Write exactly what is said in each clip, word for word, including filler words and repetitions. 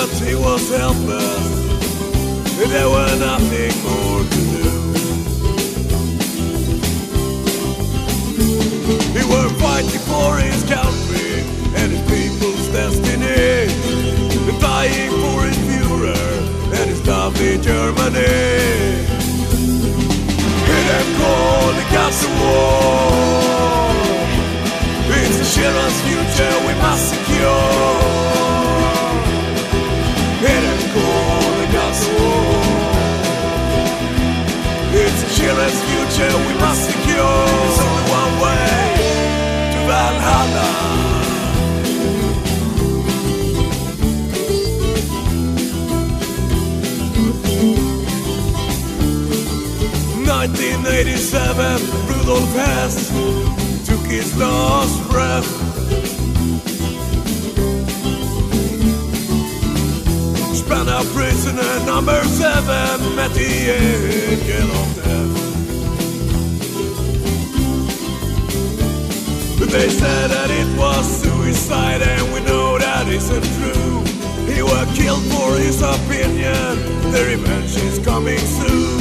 but he was helpless. There were nothing more to do. He were fighting for his country and his people's destiny, dying for his Führer and his lovely Germany. Hear them call the gods of war. It's the children's future we must secure. Hear them call the gods of war. It's the children's future we must secure. There's only one way to Valhalla. nineteen eighty-seven, Rudolf Hess took his last breath. Spanner prisoner number seven met the angel of death. They said that it was suicide, and we know that isn't true. He was killed for his opinion. The revenge is coming soon.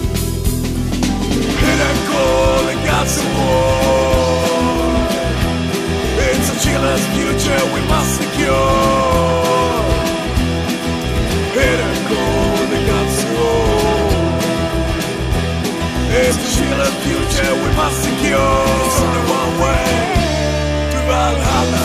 And I call the gods of war. It's a children's future we must secure. And I call the gods of war. It's a children's future we must secure. There's only one way to Valhalla.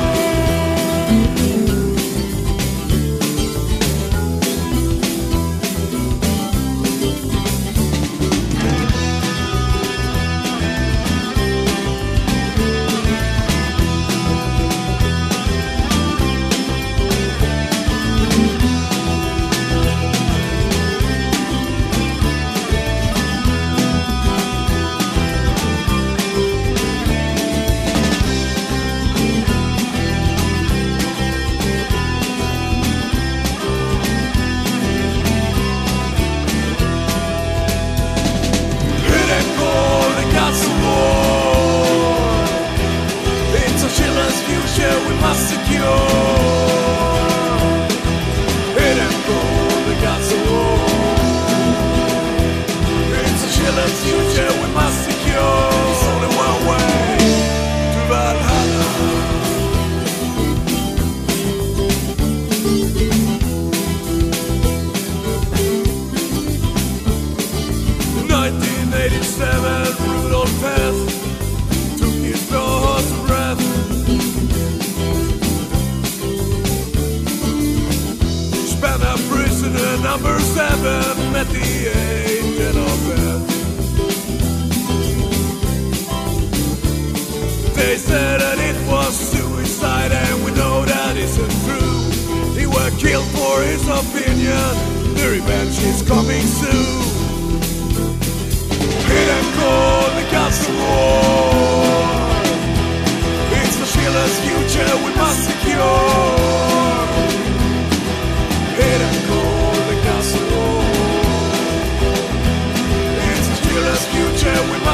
We must secure. Hit and roll the gods of war. It's a children's future we must secure. There's only one way to Valhalla. nineteen eighty-seven, Rudolf Hess took his last breath. Spanner prisoner number seven met the angel of death. They said that it was suicide, and we know that isn't true. He was killed for his opinion. The revenge is coming soon. Hit and call the gods of war. It's the children's future we must secure. Hit and call the gods of war. It's the children's future we must